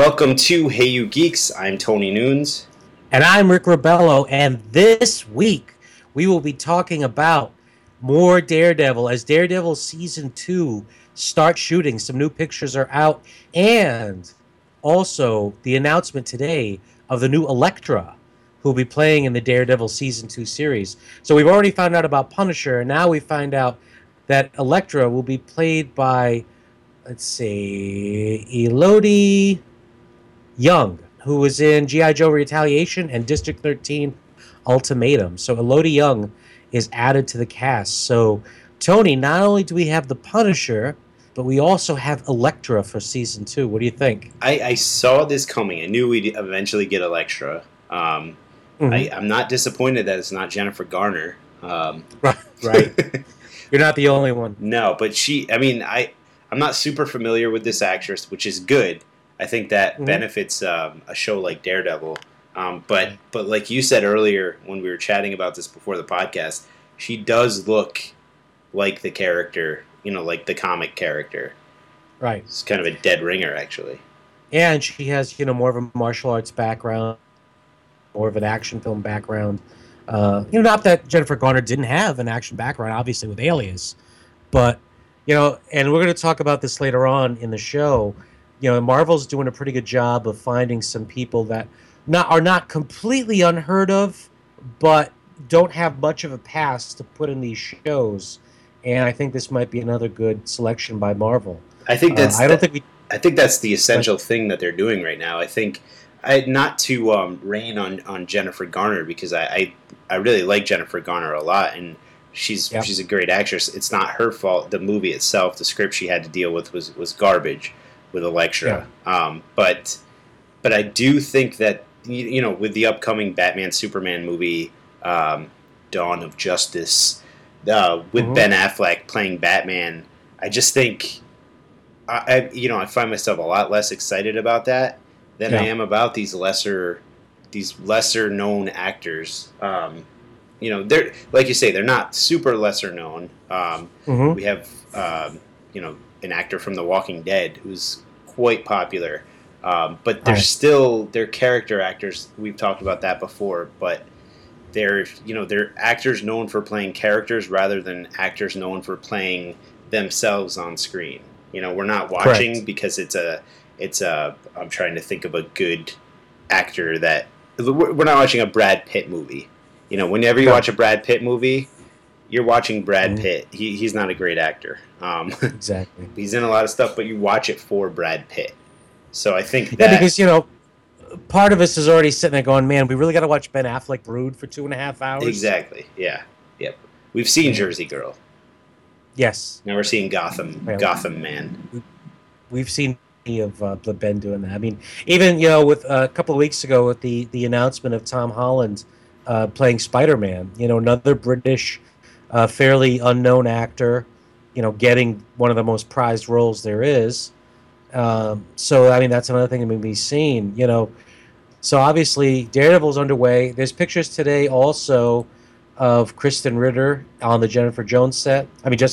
Welcome to Hey You Geeks. I'm Tony Nunes. And I'm Rick Ribello, and this week we will be talking about more Daredevil as Daredevil Season 2 starts shooting. Some new pictures are out, and also the announcement today of the new Elektra, who will be playing in the Daredevil Season 2 series. So we've already found out about Punisher, and now we find out that Elektra will be played by, let's see, Elodie Young, who was in G.I. Joe Retaliation and District 13 Ultimatum. So Elodie Young is added to the cast. So, Tony, not only do we have the Punisher, but we also have Elektra for Season 2. What do you think? I saw this coming. I knew we'd eventually get Elektra. I'm not disappointed that it's not Jennifer Garner. Right. You're not the only one. No, but I'm not super familiar with this actress, which is good. I think that benefits a show like Daredevil. But like you said earlier when we were chatting about this before the podcast, she does look like the character, like the comic character. Right. It's kind of a dead ringer, actually. Yeah, and she has, more of a martial arts background, more of an action film background. Not that Jennifer Garner didn't have an action background, obviously, with Alias. But, and we're going to talk about this later on in the show. Marvel's doing a pretty good job of finding some people that are not completely unheard of, but don't have much of a past to put in these shows. And I think this might be another good selection by Marvel. I think that's the essential thing that they're doing right now. I think not to rain on Jennifer Garner, because I really like Jennifer Garner a lot, and she's a great actress. It's not her fault. The movie itself, the script she had to deal with was garbage with Elektra. Yeah. But I do think that, with the upcoming Batman Superman movie, Dawn of Justice, with Ben Affleck playing Batman, I just think I find myself a lot less excited about that than I am about these lesser known actors. They're, like you say, they're not super lesser known. We have an actor from The Walking Dead who's quite popular, but they're character actors. We've talked about that before, but they're actors known for playing characters rather than actors known for playing themselves on screen. We're not watching because it's a I'm trying to think of a good actor that we're not watching a Brad Pitt movie. Whenever you watch a Brad Pitt movie, you're watching Brad Pitt. He's not a great actor. Exactly. He's in a lot of stuff, but you watch it for Brad Pitt. So I think that... Yeah, because, part of us is already sitting there going, man, we really got to watch Ben Affleck brood for 2.5 hours? Exactly, yeah. Yep. We've seen Jersey Girl. Yes. Now we're seeing Gotham Man. We've seen of Ben doing that. I mean, even, with a couple of weeks ago with the announcement of Tom Holland playing Spider-Man, another British... fairly unknown actor, getting one of the most prized roles there is. So, I mean, that's another thing that may be seen, So, obviously, Daredevil's underway. There's pictures today also of Kristen Ritter on the Jessica Jones set.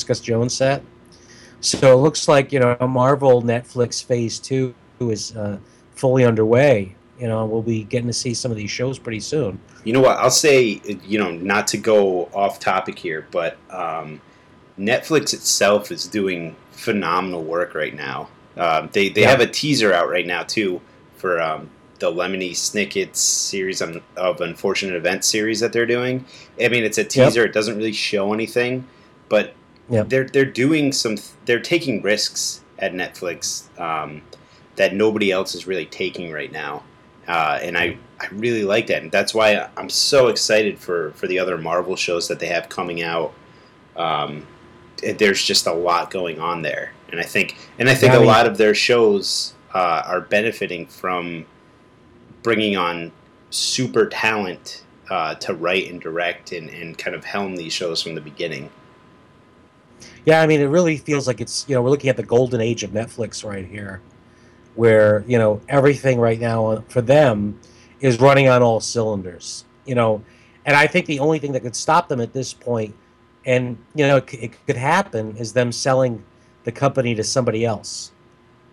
So, it looks like, Marvel Netflix Phase 2 is fully underway. We'll be getting to see some of these shows pretty soon. You know what? I'll say, not to go off topic here, but Netflix itself is doing phenomenal work right now. They have a teaser out right now, too, for the Lemony Snicket's series of Unfortunate Events series that they're doing. I mean, it's a teaser. It doesn't really show anything, but they're doing they're taking risks at Netflix that nobody else is really taking right now. And I really like that, and that's why I'm so excited for the other Marvel shows that they have coming out. There's just a lot going on there, and I think a lot of their shows are benefiting from bringing on super talent to write and direct and kind of helm these shows from the beginning. Yeah, I mean, it really feels like it's we're looking at the golden age of Netflix right here, where everything right now for them is running on all cylinders. And I think the only thing that could stop them at this point, and it could happen, is them selling the company to somebody else.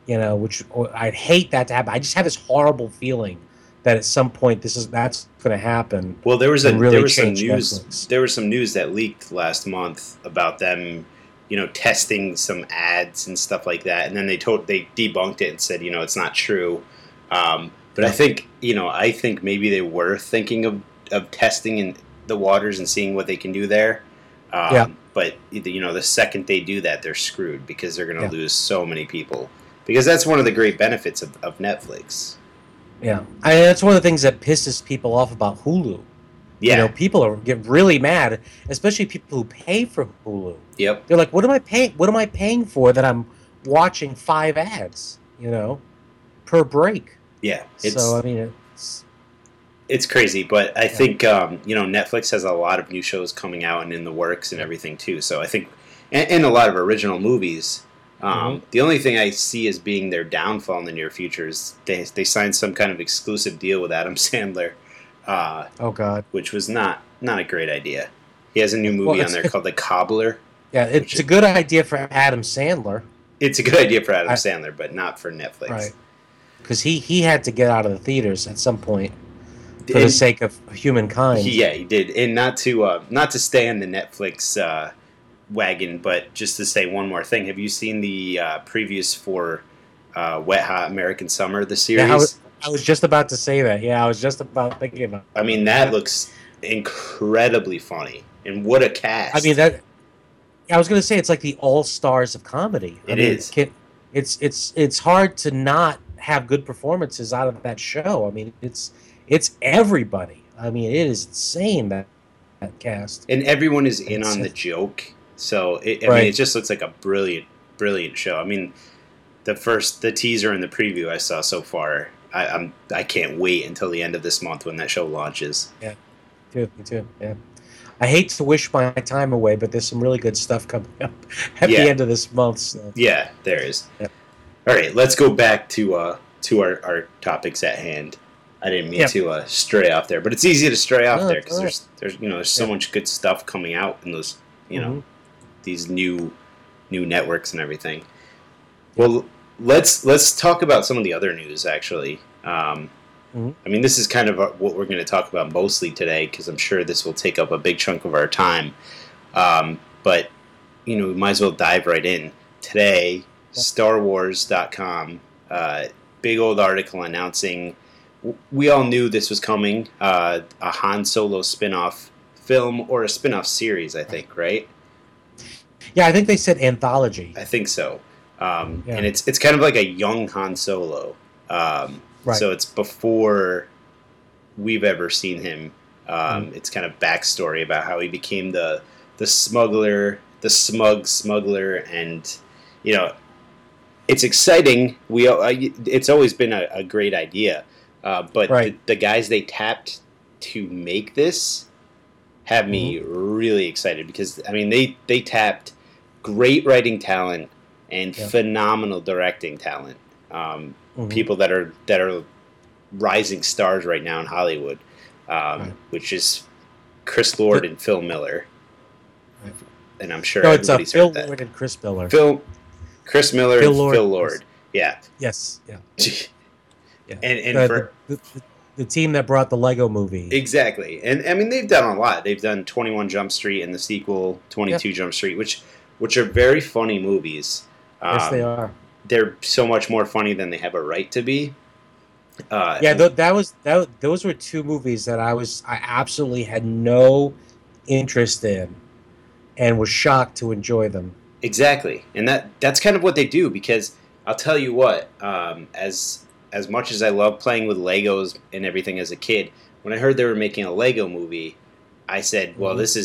which I'd hate that to happen. I just have this horrible feeling that at some point that's going to happen. Well, there was some news. Netflix. There was some news that leaked last month about them, testing some ads and stuff like that, and then they debunked it and said, it's not true. But I think maybe they were thinking of testing in the waters and seeing what they can do there. But the second they do that, they're screwed because they're going to lose so many people. Because that's one of the great benefits of Netflix. Yeah, that's one of the things that pisses people off about Hulu. Yeah, people get really mad, especially people who pay for Hulu. Yep, they're like, "What am I paying? What am I paying for that I'm watching 5 ads? Per break?" Yeah, it's crazy, but I think Netflix has a lot of new shows coming out and in the works and everything too. So I think, and a lot of original movies. The only thing I see as being their downfall in the near future is they signed some kind of exclusive deal with Adam Sandler. Oh God! Which was not a great idea. He has a new movie on there called The Cobbler. Yeah, it's a good idea for Adam Sandler. It's a good idea for Adam Sandler, but not for Netflix. Right. Because he had to get out of the theaters at some point for the sake of humankind. Yeah, he did, and not to stay on the Netflix wagon, but just to say one more thing. Have you seen the previews for Wet Hot American Summer, the series? Yeah, I was just about to say that. Yeah, I was just about thinking about that. I mean, that looks incredibly funny, and what a cast! I mean, I was going to say it's like the all-stars of comedy. It is. It's hard to not have good performances out of that show. I mean, it's everybody. I mean, it is insane that cast, and everyone is in on the joke. So I mean, it just looks like a brilliant show. I mean, the teaser and the preview I saw so far, I can't wait until the end of this month when that show launches. Yeah, me too. Yeah, I hate to wish my time away, but there's some really good stuff coming up at the end of this month. So. Yeah, there is. Yeah. All right, let's go back to our topics at hand. I didn't mean to stray off there, but it's easy to stray off there because there's so much good stuff coming out in those these new networks and everything. Well, let's talk about some of the other news actually. I mean, this is kind of what we're going to talk about mostly today because I'm sure this will take up a big chunk of our time. But we might as well dive right in today. StarWars.com, big old article announcing. We all knew this was coming, a Han Solo spin-off film or a spin-off series, I think, right? Yeah, I think they said anthology. I think so. And it's kind of like a young Han Solo. So it's before we've ever seen him. It's kind of backstory about how he became the smuggler, the smug smuggler, and it's exciting. It's always been a great idea. But the guys they tapped to make this have me really excited because, I mean, they tapped great writing talent and phenomenal directing talent. People that are rising stars right now in Hollywood, which is Chris Lord and Phil Miller. And I'm sure everybody's Phil heard that. Lord and Chris Miller. Chris Miller and Phil Lord. Yeah. Yes. Yeah. Yeah. And the team that brought the Lego Movie. Exactly. And I mean, they've done a lot. They've done 21 Jump Street and the sequel 22 Jump Street, which are very funny movies. Yes, they are. They're so much more funny than they have a right to be. Those were two movies that I absolutely had no interest in and was shocked to enjoy them. Exactly. And that's kind of what they do because I'll tell you what, as much as I love playing with Legos and everything as a kid, when I heard they were making a Lego movie, I said, "Well, this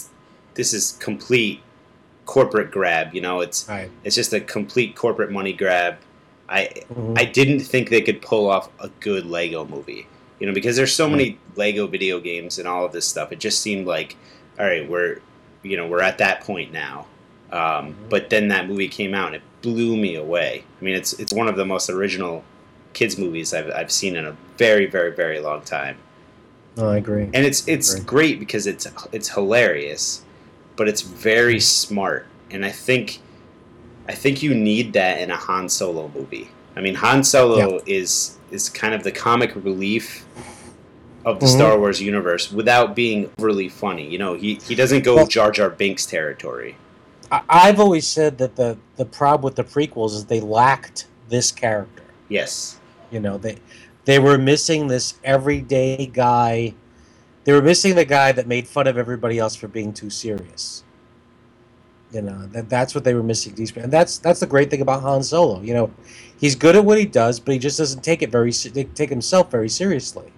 is complete corporate grab. It's just a complete corporate money grab." I didn't think they could pull off a good Lego movie, because there's so many Lego video games and all of this stuff. It just seemed like, all right, we're at that point now. But then that movie came out and it blew me away. I mean, it's one of the most original kids movies I've seen in a very, very, very long time. Oh, I agree. And it's great because it's hilarious, but it's very smart. And I think I think you need that in a Han Solo movie. I mean, Han Solo is kind of the comic relief of the Star Wars universe without being overly funny. You know, he doesn't go Jar Jar Binks territory. I've always said that the problem with the prequels is they lacked this character. Yes. You know, they were missing this everyday guy. They were missing the guy that made fun of everybody else for being too serious. You know, that's what they were missing. And that's the great thing about Han Solo. You know, he's good at what he does, but he just doesn't take himself very seriously.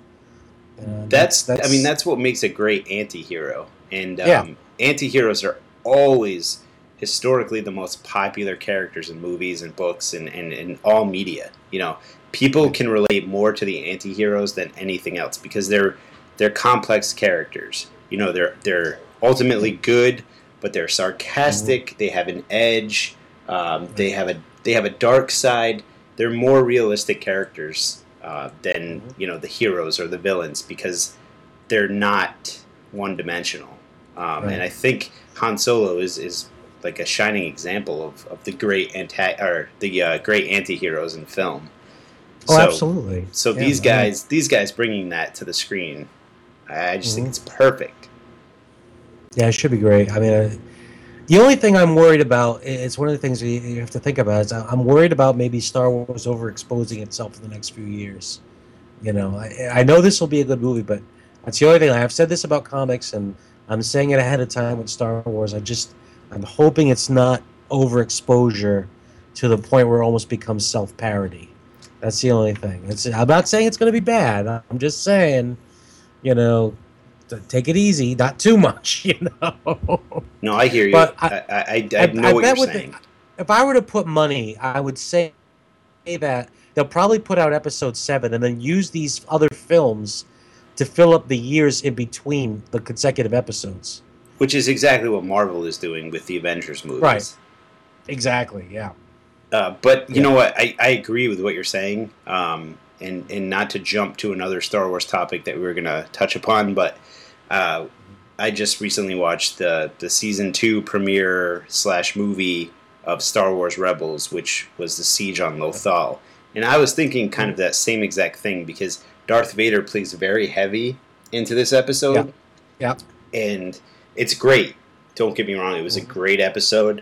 That's I mean, that's what makes a great anti-hero. And anti-heroes are always historically the most popular characters in movies and books and in all media. You know, people can relate more to the anti-heroes than anything else because they're complex characters. You know, they're ultimately good, but they're sarcastic. They have an edge. They have a dark side. They're more realistic characters than the heroes or the villains because they're not one-dimensional. And I think Han Solo is like a shining example of the great great anti-heroes in film. Oh, absolutely. So these guys bringing that to the screen, I just think it's perfect. Yeah, it should be great. I mean, the only thing I'm worried about, it's one of the things you have to think about, is I'm worried about maybe Star Wars overexposing itself in the next few years. You know, I know this will be a good movie, but that's the only thing. I've said this about comics, and I'm saying it ahead of time with Star Wars. I'm hoping it's not overexposure to the point where it almost becomes self-parody. That's the only thing. I'm not saying it's going to be bad. I'm just saying, you know, take it easy, not too much, you know. No, I hear you. But I know what you're saying. If I were to put money, I would say that they'll probably put out episode 7 and then use these other films to fill up the years in between the consecutive episodes. Which is exactly what Marvel is doing with the Avengers movies. Right. Exactly, yeah. But you know what? I agree with what you're saying. And not to jump to another Star Wars topic that we were going to touch upon, but I just recently watched the season 2 premiere / movie of Star Wars Rebels, which was the Siege on Lothal. And I was thinking kind of that same exact thing because Darth Vader plays very heavy into this episode. Yeah. And it's great. Don't get me wrong. It was a great episode.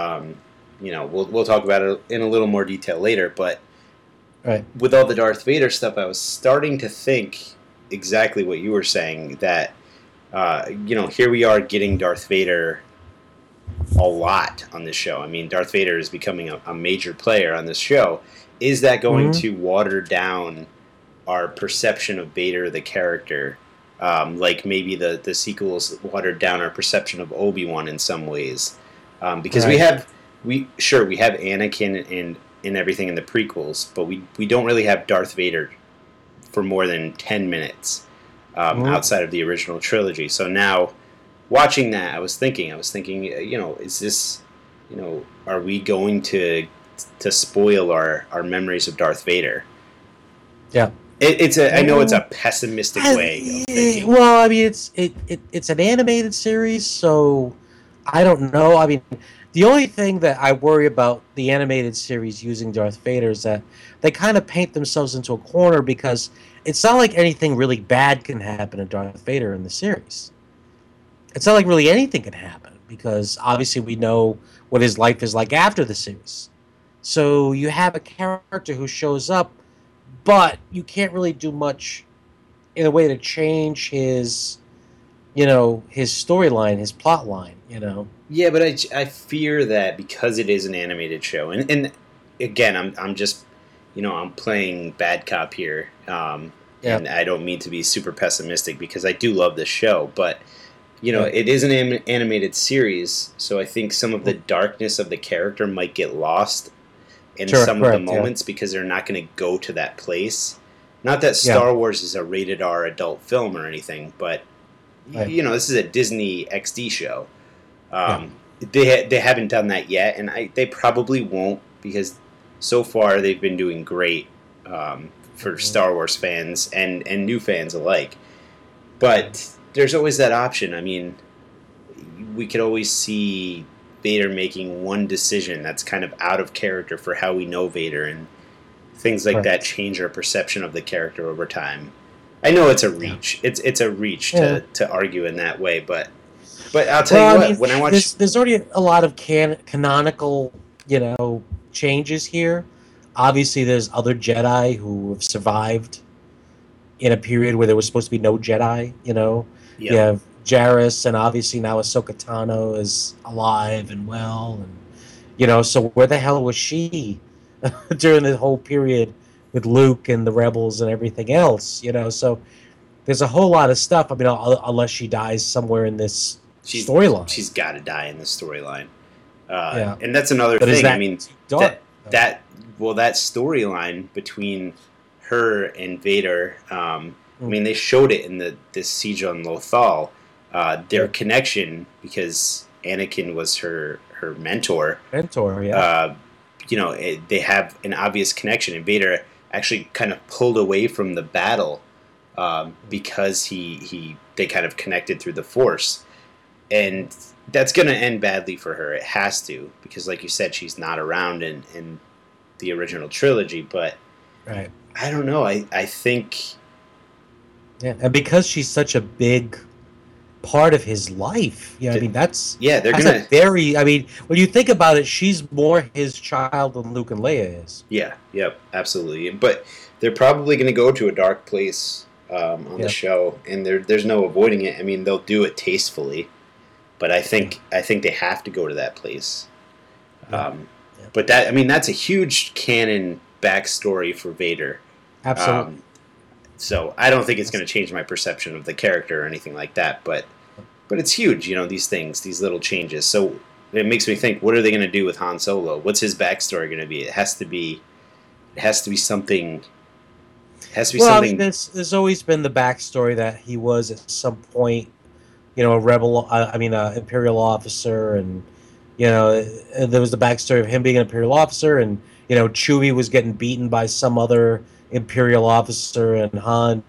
We'll talk about it in a little more detail later, but with all the Darth Vader stuff, I was starting to think exactly what you were saying, that here we are getting Darth Vader a lot on this show. I mean, Darth Vader is becoming a major player on this show. Is that going to water down our perception of Vader the character? Like maybe the sequels watered down our perception of Obi-Wan in some ways. Because we have Anakin and everything in the prequels, but we don't really have Darth Vader for more than 10 minutes outside of the original trilogy. So now, watching that, I was thinking, is this, are we going to spoil our memories of Darth Vader? Yeah. I know it's a pessimistic way of thinking. Well, I mean, it's an animated series, so I don't know. I mean, the only thing that I worry about the animated series using Darth Vader is that they kind of paint themselves into a corner because it's not like anything really bad can happen to Darth Vader in the series. It's not like really anything can happen because obviously we know what his life is like after the series. So you have a character who shows up, but you can't really do much in a way to change his storyline, his plot line, Yeah, but I fear that because it is an animated show, and again, I'm just, I'm playing bad cop here, and I don't mean to be super pessimistic because I do love this show, but, it is an animated series, so I think some of the darkness of the character might get lost in some of the moments because they're not going to go to that place. Not that Star Wars is a rated R adult film or anything, but this is a Disney XD show. They haven't done that yet, and they probably won't because so far they've been doing great for Star Wars fans and new fans alike. But there's always that option. I mean, we could always see Vader making one decision that's kind of out of character for how we know Vader, and things like that change our perception of the character over time. I know it's a reach. Yeah. It's a reach to argue in that way, but I'll tell you what. When I watch, there's already a lot of canonical, changes here. Obviously, there's other Jedi who have survived in a period where there was supposed to be no Jedi. You have Jarrus, and obviously now Ahsoka Tano is alive and well, and so where the hell was she during the whole period with Luke and the Rebels and everything else? So there's a whole lot of stuff. I mean, unless she dies somewhere in this storyline, she's got to die in this storyline. And that's another thing. I mean, that storyline between her and Vader. I mean, they showed it in this Siege on Lothal. Their connection, because Anakin was her mentor. They have an obvious connection, and Vader actually kind of pulled away from the battle because they kind of connected through the Force, and that's going to end badly for her. It has to, because, like you said, she's not around in the original trilogy. But right, I don't know. I think, and because she's such a big part of his life, I mean, that's very. I mean, when you think about it, she's more his child than Luke and Leia is. Yeah, yep, absolutely. But they're probably going to go to a dark place on the show, and there's no avoiding it. I mean, they'll do it tastefully, but I think they have to go to that place. But that's a huge canon backstory for Vader. Absolutely. So I don't think it's going to change my perception of the character or anything like that. But it's huge, these things, these little changes. So it makes me think: what are they going to do with Han Solo? What's his backstory going to be? It has to be something. I mean, there's always been the backstory that he was at some point, a rebel. Imperial officer, and there was the backstory of him being an Imperial officer, and Chewie was getting beaten by some other Imperial officer, and Han,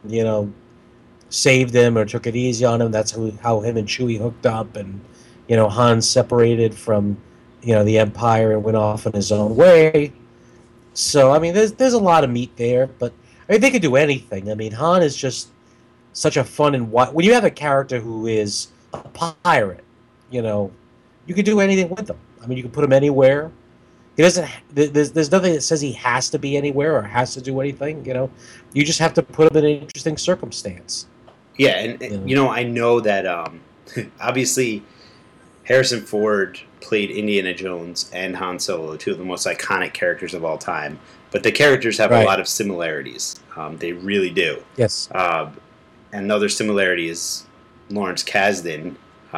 saved him or took it easy on him. That's how him and Chewie hooked up, and Han separated from the Empire and went off in his own way. So I mean, there's a lot of meat there, but I mean, they could do anything. I mean, Han is just such a fun and when you have a character who is a pirate, you could do anything with him. I mean, you can put him anywhere. He doesn't. There's nothing that says he has to be anywhere or has to do anything. You just have to put him in an interesting circumstance. Yeah, and I know that obviously Harrison Ford played Indiana Jones and Han Solo, two of the most iconic characters of all time. But the characters have a lot of similarities. They really do. Yes. Another similarity is Lawrence Kasdan,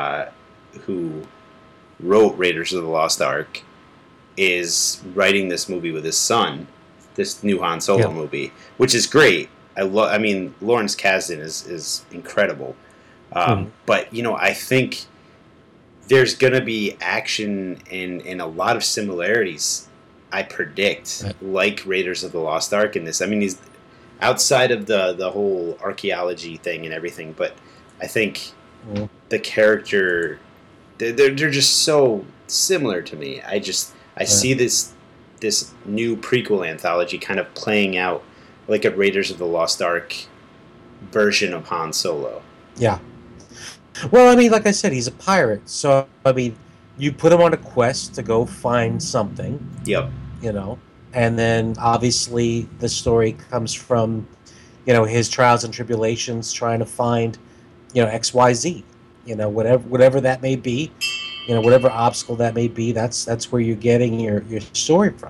who wrote Raiders of the Lost Ark, is writing this movie with his son, this new Han Solo movie, which is great. I mean, Lawrence Kasdan is incredible. But, I think there's going to be action and a lot of similarities, I predict, like Raiders of the Lost Ark in this. I mean, he's outside of the whole archaeology thing and everything, but I think the character, they're just so similar to me. I see this new prequel anthology kind of playing out like a Raiders of the Lost Ark version of Han Solo. Yeah. Well, I mean, like I said, he's a pirate. So, I mean, you put him on a quest to go find something. Yep. And then obviously the story comes from, his trials and tribulations trying to find, XYZ. Whatever that may be. Whatever obstacle that may be, that's where you're getting your story from.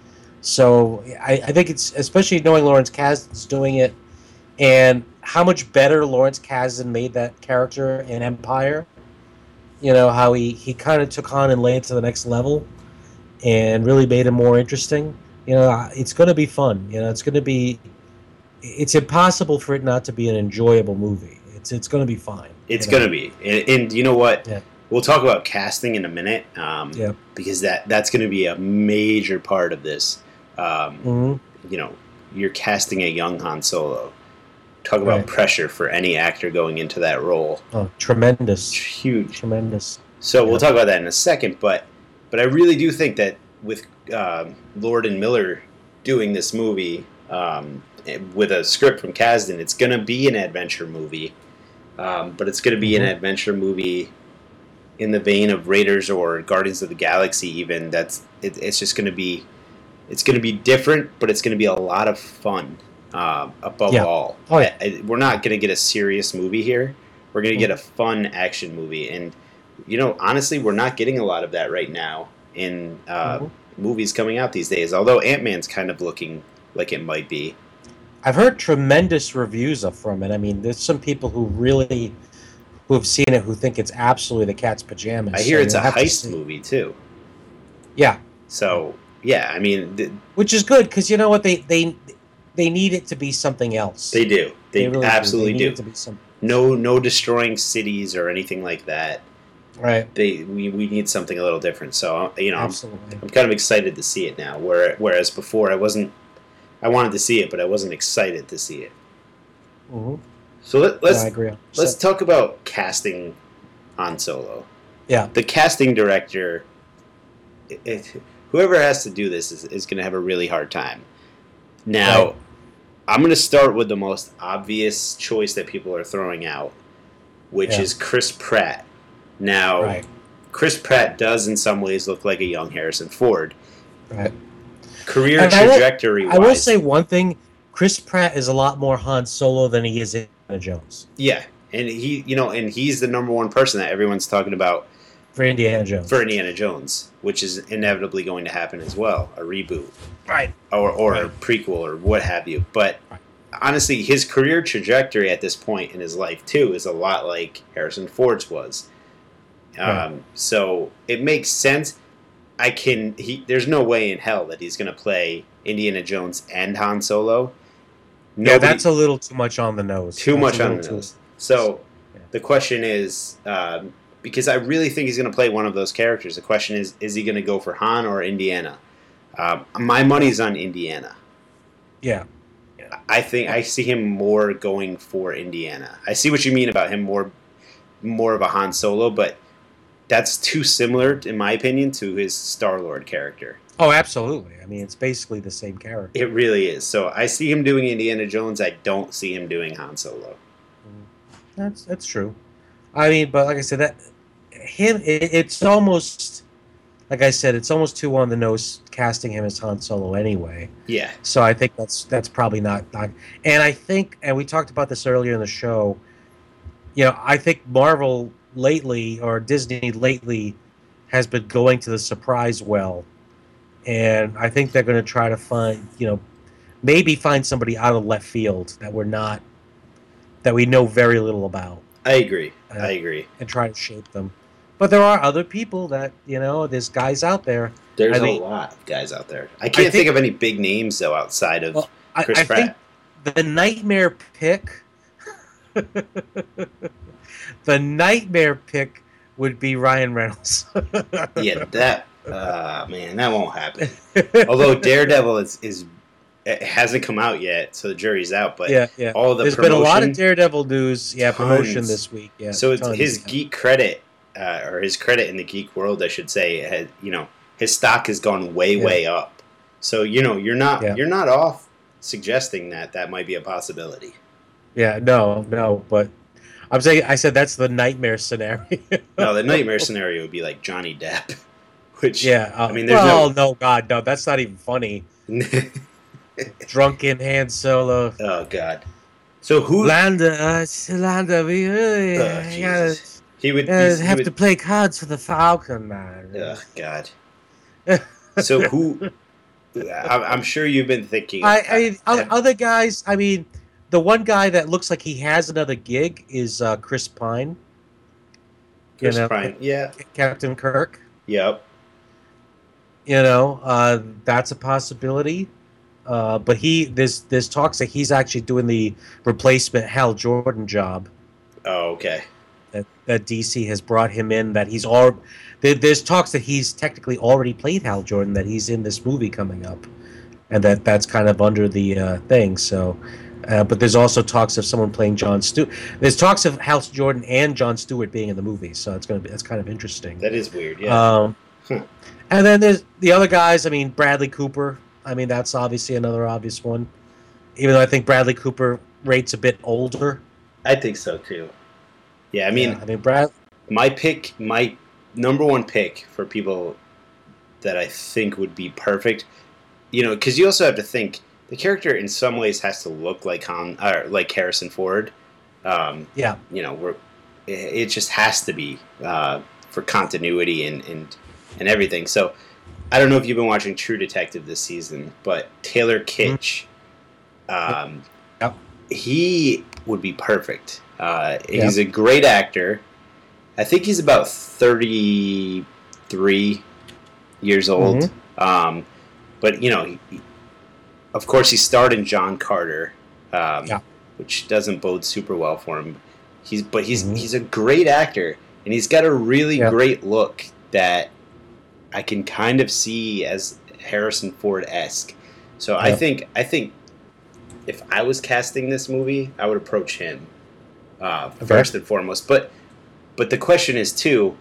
So I think it's, especially knowing Lawrence Kasdan's doing it, and how much better Lawrence Kasdan made that character in Empire. How he kind of took Han and Leia to the next level, and really made him more interesting. It's going to be fun. It's going to be. It's impossible for it not to be an enjoyable movie. It's going to be fine. It's going to be, and you know what? Yeah. We'll talk about casting in a minute, because that's going to be a major part of this. You're casting a young Han Solo. Talk about pressure for any actor going into that role. Oh, tremendous. Huge. Tremendous. So we'll talk about that in a second, but But I really do think that with Lord and Miller doing this movie with a script from Kasdan, it's going to be an adventure movie. But it's going to be an adventure movie in the vein of Raiders or Guardians of the Galaxy. Even it's just going to be different, but it's going to be a lot of fun. Above all, we're not going to get a serious movie here. We're going to get a fun action movie, and honestly, we're not getting a lot of that right now in movies coming out these days. Although Ant-Man's kind of looking like it might be. I've heard tremendous reviews from it. I mean, there's some people who have seen it who think it's absolutely the cat's pajamas. I hear it's a heist movie too. Yeah. So yeah, I mean, which is good because you know what they need it to be something else. They do. They really absolutely do. It to be something. No destroying cities or anything like that. Right. We need something a little different. So absolutely. I'm kind of excited to see it now. Whereas before I wanted to see it, but I wasn't excited to see it. Mm-hmm. So I agree. Let's talk about casting Han Solo. Yeah. The casting director, whoever has to do this is going to have a really hard time. Now, right. I'm going to start with the most obvious choice that people are throwing out, which is Chris Pratt. Now, right. Chris Pratt does in some ways look like a young Harrison Ford. Right. Career trajectory-wise. I will say one thing. Chris Pratt is a lot more Han Solo than he is Indiana Jones. Yeah, and he's the number one person that everyone's talking about for Indiana Jones, which is inevitably going to happen as well, a reboot, right, or a prequel or what have you. But honestly, his career trajectory at this point in his life too is a lot like Harrison Ford's was. So it makes sense. There's no way in hell that he's going to play Indiana Jones and Han Solo. That's a little too much on the nose. Too much on the nose. So the question is, because I really think he's going to play one of those characters, the question is he going to go for Han or Indiana? My money's on Indiana. Yeah. I think I see him more going for Indiana. I see what you mean about him more of a Han Solo, but that's too similar, in my opinion, to his Star-Lord character. Oh, absolutely. I mean, it's basically the same character. It really is. So I see him doing Indiana Jones. I don't see him doing Han Solo. That's true. I mean, but like I said, it's almost, like I said, it's almost too on the nose casting him as Han Solo anyway. Yeah. So I think that's probably not. And I think, and we talked about this earlier in the show, I think Marvel lately, or Disney lately, has been going to the surprise well. And I think they're going to try to find, maybe find somebody out of left field that we know very little about. I agree. And try to shape them. But there are other people that, there's guys out there. There's a lot of guys out there. I can't think of any big names, though, outside of Chris Pratt. I think the nightmare pick... the nightmare pick would be Ryan Reynolds. Yeah, that won't happen. Although Daredevil it hasn't come out yet, so the jury's out. But there's been a lot of Daredevil news. Yeah, promotion this week. Yeah, so it's his geek credit, or his credit in the geek world, I should say. His stock has gone way up. So you're not off suggesting that might be a possibility. Yeah, no, but I said that's the nightmare scenario. No, the nightmare scenario would be like Johnny Depp, which no, God, no, that's not even funny. Drunken Han Solo. Oh God. So who? Landa, we really he would have to play cards for the Falcon, man. Oh God. So who? I'm sure you've been thinking. Other guys. I mean, the one guy that looks like he has another gig is Chris Pine. Chris Pine, yeah. Captain Kirk. Yep. That's a possibility. But there's talks that he's actually doing the replacement Hal Jordan job. Oh, okay. That DC has brought him in. That there's talks that he's technically already played Hal Jordan. That he's in this movie coming up, and that's kind of under the thing. So, but there's also talks of someone playing Jon Stewart. There's talks of Hal Jordan and Jon Stewart being in the movie. So that's kind of interesting. That is weird. Yeah. And then there's the other guys. I mean, Bradley Cooper. I mean, that's obviously another obvious one. Even though I think Bradley Cooper rates a bit older. I think so too. Yeah, I mean, Brad. my number one pick for people that I think would be perfect, because you also have to think the character in some ways has to look like like Harrison Ford. Yeah. It just has to be for continuity and everything. So I don't know if you've been watching True Detective this season, but Taylor Kitsch, he would be perfect. He's a great actor. I think he's about 33 years old. But, of course, he starred in John Carter, which doesn't bode super well for him. He's a great actor, and he's got a really great look that I can kind of see as Harrison Ford-esque. So I think if I was casting this movie, I would approach him first and foremost. But the question is too,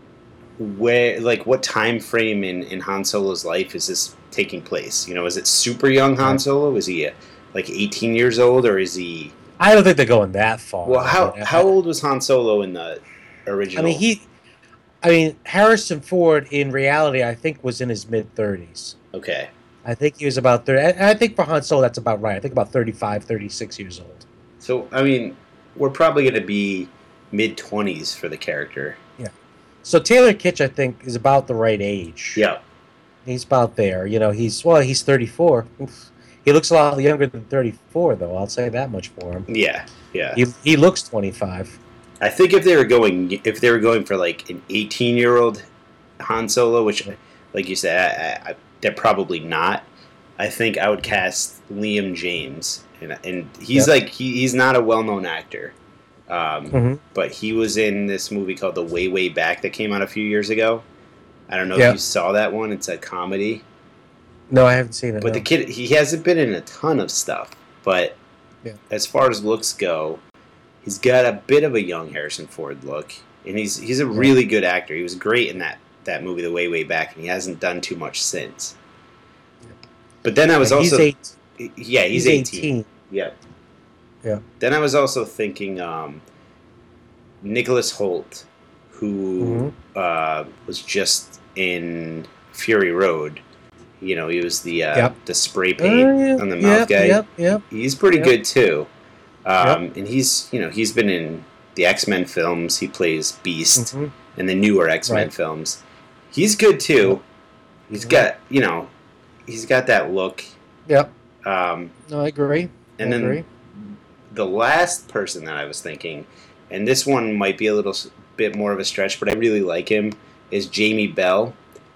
what time frame in Han Solo's life is this taking place? Is it super young Han Solo? Is he 18 years old, or is he? I don't think they're going that far. Well, how old was Han Solo in the original? I mean, Harrison Ford in reality, I think, was in his mid-30s. Okay. I think he was about 30. I think for Han Solo, that's about right. I think about 35, 36 years old. So, I mean, we're probably going to be mid-20s for the character. Yeah. So Taylor Kitsch, I think, is about the right age. Yeah. He's about there. He's 34. He looks a lot younger than 34, though. I'll say that much for him. Yeah. He looks 25. I think if they were going for like an 18-year-old Han Solo, which, like you said, they're probably not. I think I would cast Liam James, and he's he's not a well-known actor, but he was in this movie called The Way Way Back that came out a few years ago. I don't know if you saw that one. It's a comedy. No, I haven't seen it. But the kid, he hasn't been in a ton of stuff. But as far as looks go, he's got a bit of a young Harrison Ford look, and he's a really good actor. He was great in that movie, The Way Way Back, and he hasn't done too much since. But then I was also he's 18. Yeah. Then I was also thinking Nicholas Hoult, who was just in Fury Road. He was the spray paint on the mouth guy. He's pretty good too. And he's been in the X-Men films. He plays Beast in the newer X-Men films. He's good too. He's got that look. Yep. No, I agree. And then the last person that I was thinking, and this one might be a little bit more of a stretch, but I really like him, is Jamie Bell,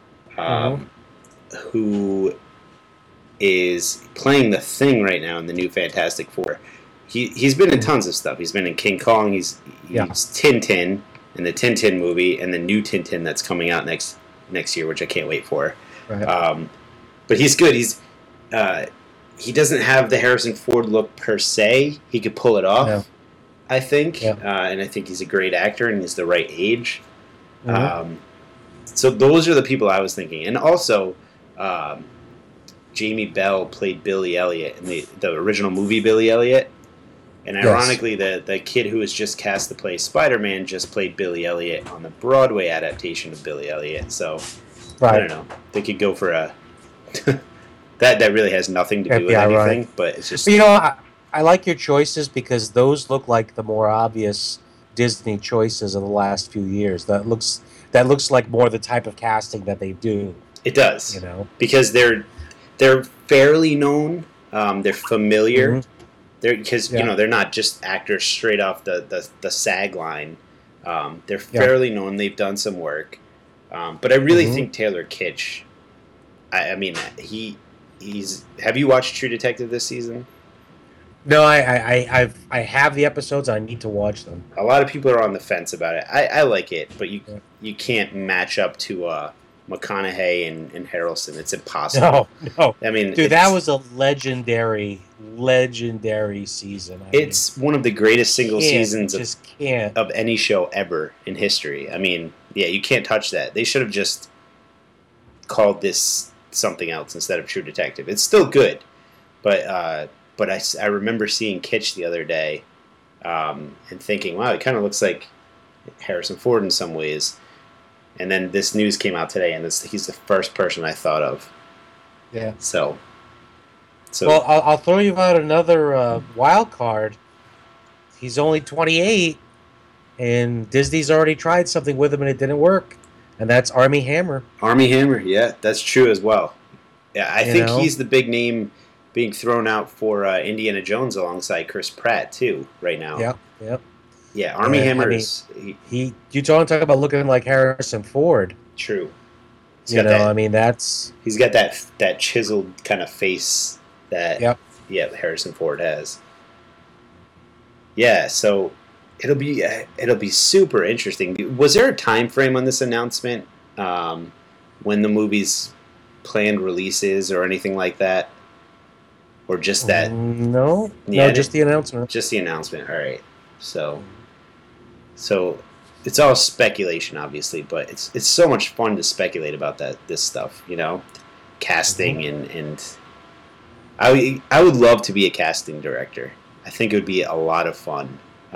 who is playing the Thing right now in the new Fantastic Four. He's been in tons of stuff. He's been in King Kong. He's Tintin in the Tintin movie, and the new Tintin that's coming out next year, which I can't wait for. Right. But he's good. He doesn't have the Harrison Ford look per se. He could pull it off, I think. And I think he's a great actor, and he's the right age. So those are the people I was thinking. And also, Jamie Bell played Billy Elliot in the original movie Billy Elliot. And ironically, the kid who was just cast to play Spider-Man just played Billy Elliot on the Broadway adaptation of Billy Elliot. So, I don't know. They could go for a... that really has nothing to do with anything, but it's just... I like your choices because those look like the more obvious Disney choices of the last few years. That looks like more the type of casting that they do. It does. Because they're fairly known. They're familiar. They're not just actors straight off the SAG line. They're fairly known. They've done some work. But I really think Taylor Kitsch. I mean, he's. Have you watched True Detective this season? No, I have the episodes. I need to watch them. A lot of people are on the fence about it. I like it, but you can't match up to McConaughey and Harrelson. It's impossible. No. I mean, dude, that was a legendary season. It's one of the greatest single seasons of any show ever in history. I mean, you can't touch that. They should have just called this something else instead of True Detective. It's still good, but I remember seeing Kitsch the other day, and thinking, wow, it kind of looks like Harrison Ford in some ways. And then this news came out today, and he's the first person I thought of. Yeah. So well, I'll throw you out another wild card. He's only 28, and Disney's already tried something with him, and it didn't work. And that's Armie Hammer. Armie Hammer, yeah, that's true as well. Yeah, I think he's the big name being thrown out for Indiana Jones alongside Chris Pratt too right now. Yep. Yeah, Armie Hammer is you talk about looking like Harrison Ford. True. He's got that chiseled kind of face that Harrison Ford has. Yeah, so it'll be super interesting. Was there a time frame on this announcement when the movie's planned releases or anything like that, or just that? No, just the announcement. Just the announcement. All right. So it's all speculation, obviously, but it's so much fun to speculate about this stuff, casting and I would love to be a casting director. I think it would be a lot of fun.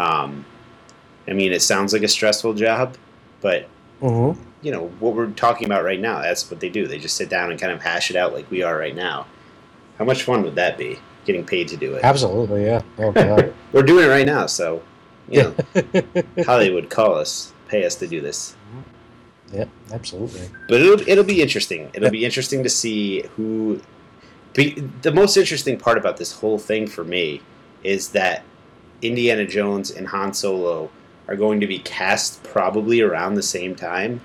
I mean, it sounds like a stressful job, but what we're talking about right now, that's what they do. They just sit down and kind of hash it out like we are right now. How much fun would that be, getting paid to do it? Absolutely, yeah. Oh, God. We're doing it right now, so Hollywood, call us, pay us to do this. Yeah, absolutely. But it'll be interesting. It'll be interesting to see who. The most interesting part about this whole thing for me is that Indiana Jones and Han Solo are going to be cast probably around the same time.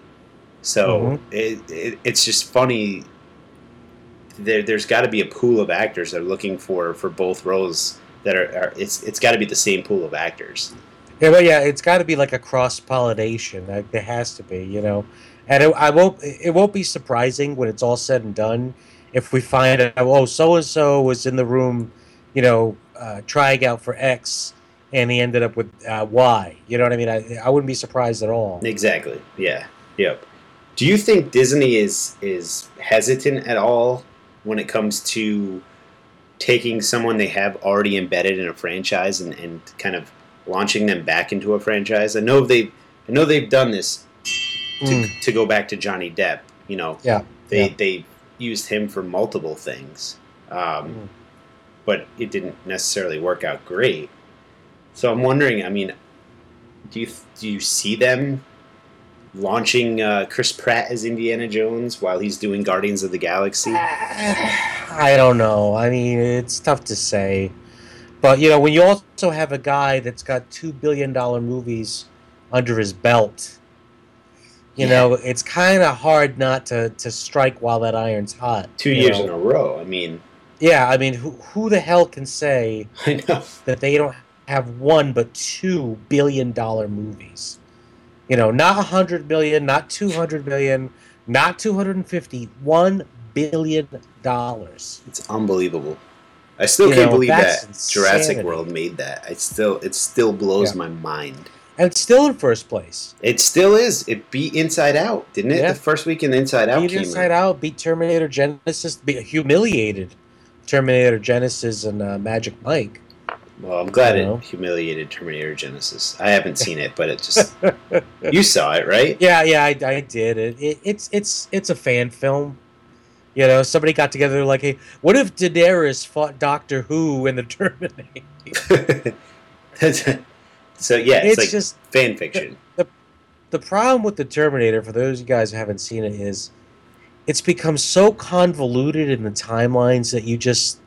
So it's just funny. There's got to be a pool of actors that are looking for both roles. That are it's got to be the same pool of actors. Yeah, but it's got to be like a cross pollination. There has to be, and it won't be surprising when it's all said and done if we find out, so and so was in the room, trying out for X, and he ended up with Y. You know what I mean? I wouldn't be surprised at all. Exactly. Yeah. Yep. Do you think Disney is hesitant at all when it comes to taking someone they have already embedded in a franchise and kind of launching them back into a franchise? I know they've done this to go back to Johnny Depp. They used him for multiple things, but it didn't necessarily work out great. So I'm wondering. I mean, do you see them launching Chris Pratt as Indiana Jones while he's doing Guardians of the Galaxy? I don't know. I mean, it's tough to say. But, when you also have a guy that's got $2 billion movies under his belt, it's kind of hard not to strike while that iron's hot. 2 years in a row. I mean... Yeah, I mean, who the hell can say that they don't have one but $2 billion movies? Not 100 million, not 200 million, not 250, $1 billion. It's unbelievable. I still can't believe that insanity. Jurassic World made that. It still blows my mind. And it's still in first place. It still is. It beat Inside Out, didn't it? Yeah. The first weekend Inside Out beat Inside Out, beat Terminator Genesis, humiliated Terminator Genesis and Magic Mike. Well, I'm glad it humiliated Terminator Genesis. I haven't seen it, but it just... You saw it, right? Yeah, I did. It's a fan film. Somebody got together like, hey, what if Daenerys fought Doctor Who in the Terminator? So, yeah, it's like just fan fiction. The problem with the Terminator, for those of you guys who haven't seen it, is it's become so convoluted in the timelines that you just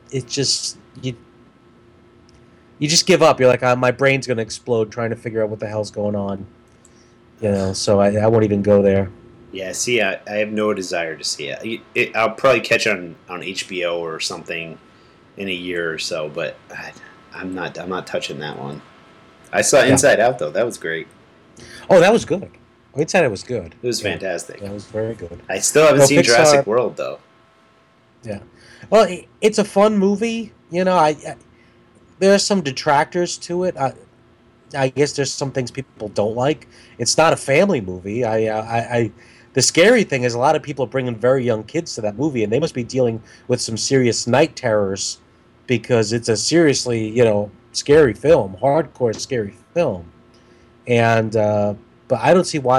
give up. You're like, my brain's going to explode trying to figure out what the hell's going on. So I won't even go there. Yeah, see, I have no desire to see it. I'll probably catch it on HBO or something in a year or so, but I'm not touching that one. I saw Inside Out, though. That was great. Oh, that was good. Inside Out was good. It was fantastic. That was very good. I still haven't seen Jurassic World, though. Yeah. Well, it's a fun movie. There are some detractors to it. I guess there's some things people don't like. It's not a family movie. the scary thing is a lot of people are bringing very young kids to that movie, and they must be dealing with some serious night terrors because it's a seriously, scary film, hardcore scary film. And but I don't see why,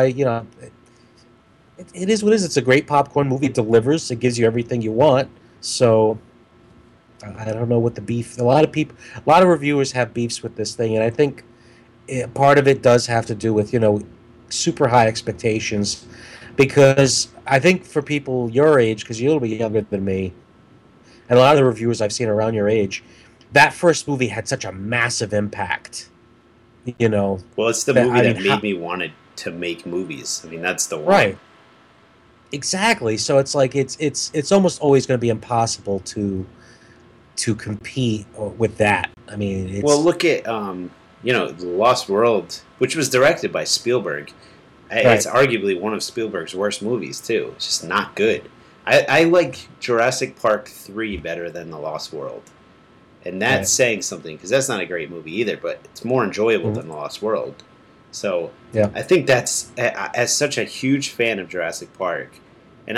it is what it is. It's a great popcorn movie. It delivers. It gives you everything you want. So I don't know what the beef. A lot of reviewers have beefs with this thing, and I think part of it does have to do with super high expectations, because I think for people your age, because you're a little bit younger than me, and a lot of the reviewers I've seen around your age, that first movie had such a massive impact. Well, it's the movie that made me want to make movies. I mean, that's the one. Right. Exactly. So it's like it's almost always going to be impossible to compete with that. I mean, well, look at The Lost World, which was directed by Spielberg. Right. It's arguably one of Spielberg's worst movies too. It's just not good. I like Jurassic Park 3 better than The Lost World, and that's saying something, because that's not a great movie either, but it's more enjoyable than The Lost World. So I think that's, as such a huge fan of Jurassic Park, and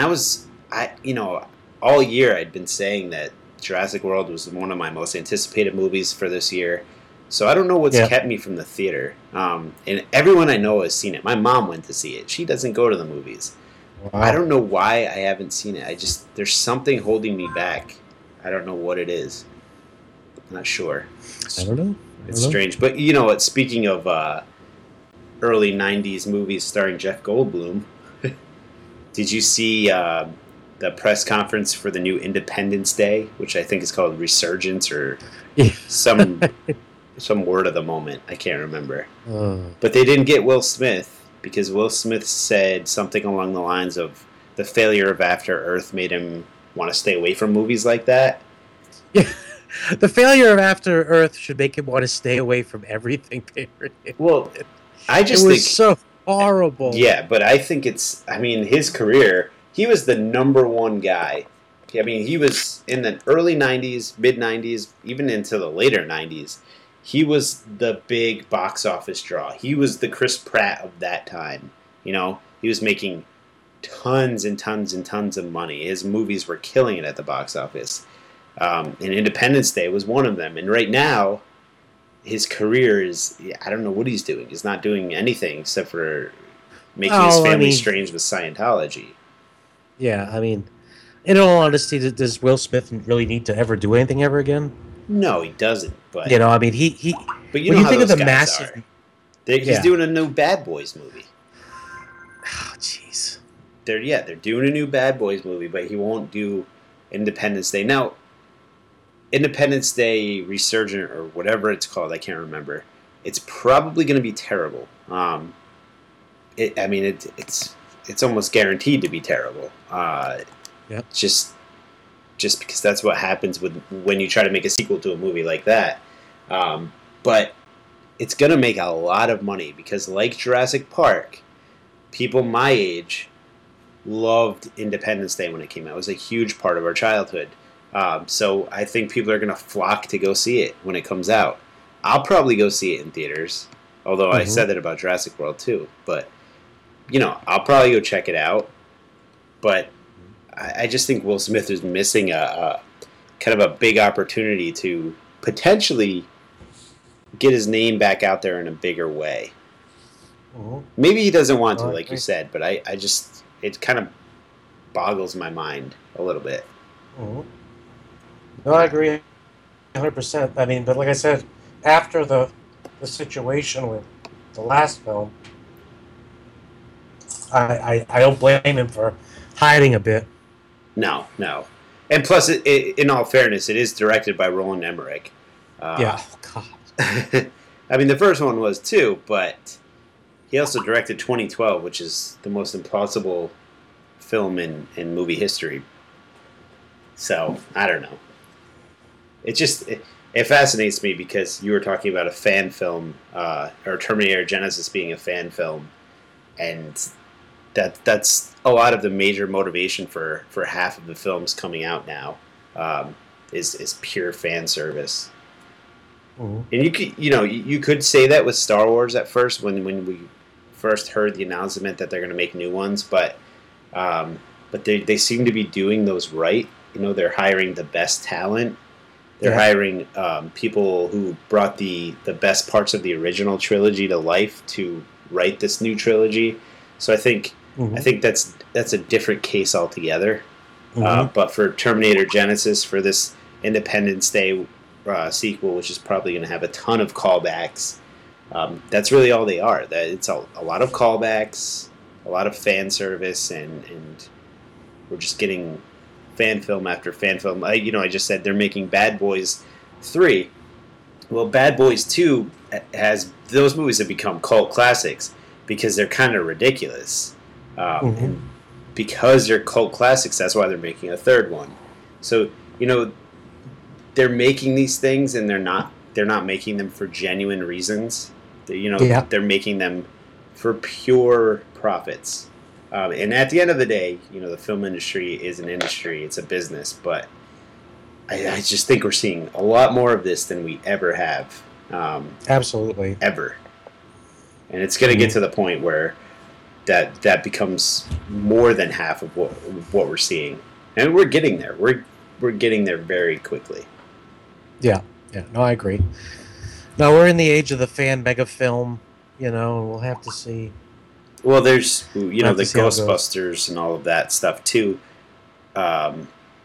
all year I'd been saying that Jurassic World was one of my most anticipated movies for this year. So I don't know what's kept me from the theater. And everyone I know has seen it. My mom went to see it. She doesn't go to the movies. Wow. I don't know why I haven't seen it. There's something holding me back. I don't know what it is. I'm not sure. I don't know. It's strange. But you know what? Speaking of early 90s movies starring Jeff Goldblum, did you see the press conference for the new Independence Day, which I think is called Resurgence or some word of the moment? I can't remember. But they didn't get Will Smith, because Will Smith said something along the lines of the failure of After Earth made him want to stay away from movies like that. Yeah. The failure of After Earth should make him want to stay away from everything they were in. Well, I just think... It was so horrible. Yeah, but I think his career, he was the number one guy. I mean, he was in the early 90s, mid-90s, even into the later 90s. He was the big box office draw. He was the Chris Pratt of that time. He was making tons and tons and tons of money. His movies were killing it at the box office. And Independence Day was one of them. And right now, his career is, I don't know what he's doing. He's not doing anything except for making his family strange with Scientology. Yeah, I mean, in all honesty, does Will Smith really need to ever do anything ever again? No, he doesn't. But I mean, he. But you know how those guys are. He's doing a new Bad Boys movie. Oh, jeez. They're doing a new Bad Boys movie, but he won't do Independence Day. Now, Independence Day Resurgent or whatever it's called, I can't remember. It's probably going to be terrible. It's almost guaranteed to be terrible. Just because that's what happens when you try to make a sequel to a movie like that. But it's going to make a lot of money because, like Jurassic Park, people my age loved Independence Day when it came out. It was a huge part of our childhood. So I think people are going to flock to go see it when it comes out. I'll probably go see it in theaters, although I said that about Jurassic World too. But, I'll probably go check it out. But I just think Will Smith is missing a kind of a big opportunity to potentially get his name back out there in a bigger way. Maybe he doesn't want to, like you said, but it kind of boggles my mind a little bit. No, I agree 100%. I mean, but like I said, after the situation with the last film, I don't blame him for hiding a bit. No. And plus, in all fairness, it is directed by Roland Emmerich. God. I mean, the first one was too, but he also directed 2012, which is the most impossible film in movie history. So, I don't know. It fascinates me because you were talking about a fan film, or Terminator Genisys being a fan film, and that's a lot of the major motivation for half of the films coming out now, is pure fan service. And you could say that with Star Wars at first when we first heard the announcement that they're going to make new ones, but But they seem to be doing those right. They're hiring the best talent. They're Yeah. hiring people who brought the best parts of the original trilogy to life to write this new trilogy. So I think that's a different case altogether. But for Terminator Genesis, for this Independence Day sequel, which is probably going to have a ton of callbacks, that's really all they are. That it's a lot of callbacks, a lot of fan service, and we're just getting fan film after fan film. I just said they're making Bad Boys 3. Well, Bad Boys 2 has those movies have become cult classics because they're kind of ridiculous. And because they're cult classics, that's why they're making a third one. So, they're making these things and they're not making them for genuine reasons. They're making them for pure profits. And at the end of the day, the film industry is an industry; it's a business. But I just think we're seeing a lot more of this than we ever have. Absolutely, ever. And it's going to get to the point where that becomes more than half of what we're seeing, and we're getting there. We're getting there very quickly. Yeah. No, I agree. No, we're in the age of the fan mega film. We'll have to see. Well, there's the Ghostbusters and all of that stuff too. The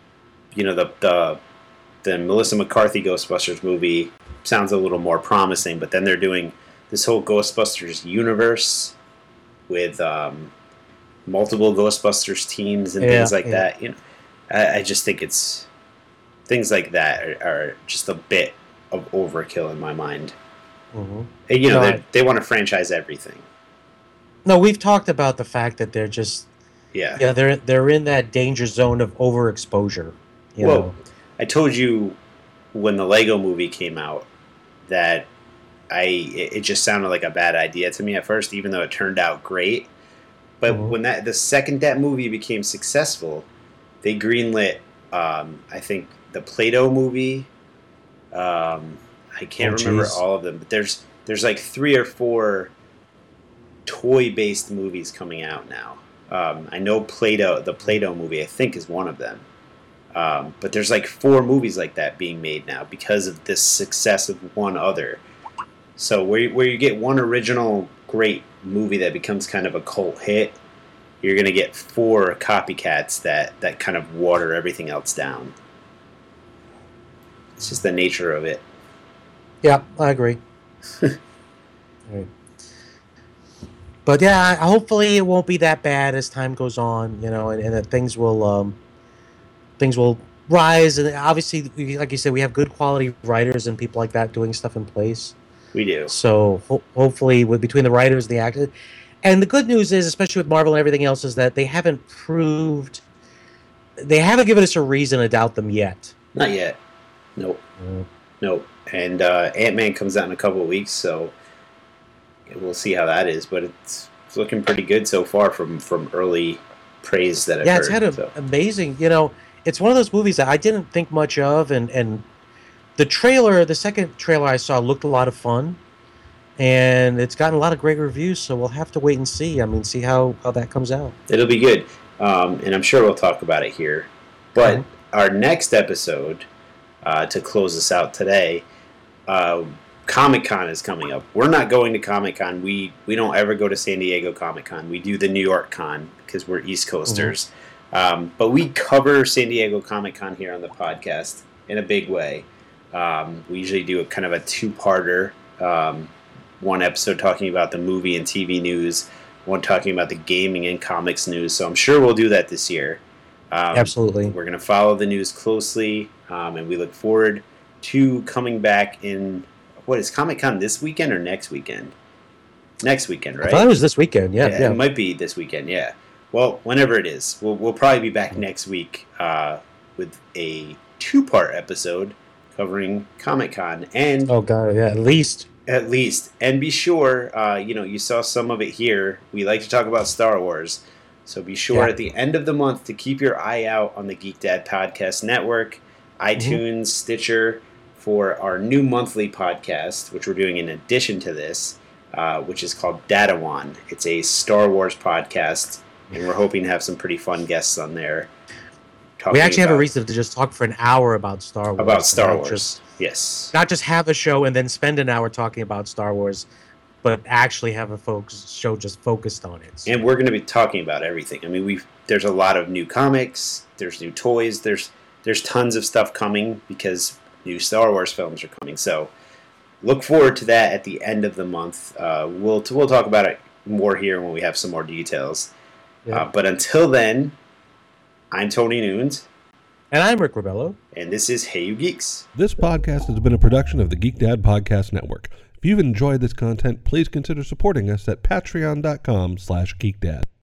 Melissa McCarthy Ghostbusters movie sounds a little more promising, but then they're doing this whole Ghostbusters universe with multiple Ghostbusters teams and things like that. I just think it's things like that are just a bit of overkill in my mind. And, they want to franchise everything. No, we've talked about the fact that they're just they're in that danger zone of overexposure. I told you when the Lego movie came out that it just sounded like a bad idea to me at first, even though it turned out great. But when the second that movie became successful, they greenlit I think the Play-Doh movie. I can't remember all of them, but there's like 3 or 4 toy-based movies coming out now. I know the Play-Doh movie, I think, is one of them. But there's like 4 movies like that being made now because of this success of one other. So where you get one original great movie that becomes kind of a cult hit, you're going to get 4 copycats that kind of water everything else down. It's just the nature of it. Yeah, I agree. Right. But yeah, hopefully it won't be that bad as time goes on, and that things will rise. And obviously, like you said, we have good quality writers and people like that doing stuff in place. We do. So hopefully, between the writers and the actors, and the good news is, especially with Marvel and everything else, is that they haven't given us a reason to doubt them yet. Not yet. Nope. Nope. And Ant-Man comes out in a couple of weeks, so we'll see how that is. But it's looking pretty good so far from early praise that I've heard. Yeah, it's had amazing. It's one of those movies that I didn't think much of, and the second trailer I saw looked a lot of fun, and it's gotten a lot of great reviews. So we'll have to wait and see. See how that comes out. It'll be good, and I'm sure we'll talk about it here. But our next episode, to close us out today, Comic-Con is coming up. We're not going to Comic-Con. We don't ever go to San Diego Comic-Con. We do the New York Con because we're East Coasters. But we cover San Diego Comic-Con here on the podcast in a big way. We usually do a kind of a 2-parter. One episode talking about the movie and TV news, one talking about the gaming and comics news. So I'm sure we'll do that this year. Absolutely. We're going to follow the news closely, and we look forward to coming back in, what is Comic-Con, this weekend or next weekend? Next weekend, right? I thought it was this weekend, yeah. It might be this weekend, yeah. Well, whenever it is. We'll probably be back next week with a 2-part episode covering Comic-Con. And oh, God, yeah, at least. And be sure, you saw some of it here. We like to talk about Star Wars. So be sure at the end of the month to keep your eye out on the Geek Dad Podcast Network, iTunes, Stitcher, for our new monthly podcast, which we're doing in addition to this, which is called Dadawan. It's a Star Wars podcast and we're hoping to have some pretty fun guests on there. We actually have a reason to just talk for an hour about Star Wars. About Star Wars, yes. Not just have a show and then spend an hour talking about Star Wars, but actually have a show just focused on it. And we're going to be talking about everything. I mean, there's a lot of new comics, there's new toys, there's tons of stuff coming because new Star Wars films are coming. So look forward to that at the end of the month. We'll talk about it more here when we have some more details. Yeah. But until then, I'm Tony Nunes. And I'm Rick Rebello. And this is Hey You Geeks. This podcast has been a production of the Geek Dad Podcast Network. If you've enjoyed this content, please consider supporting us at patreon.com/geekdad.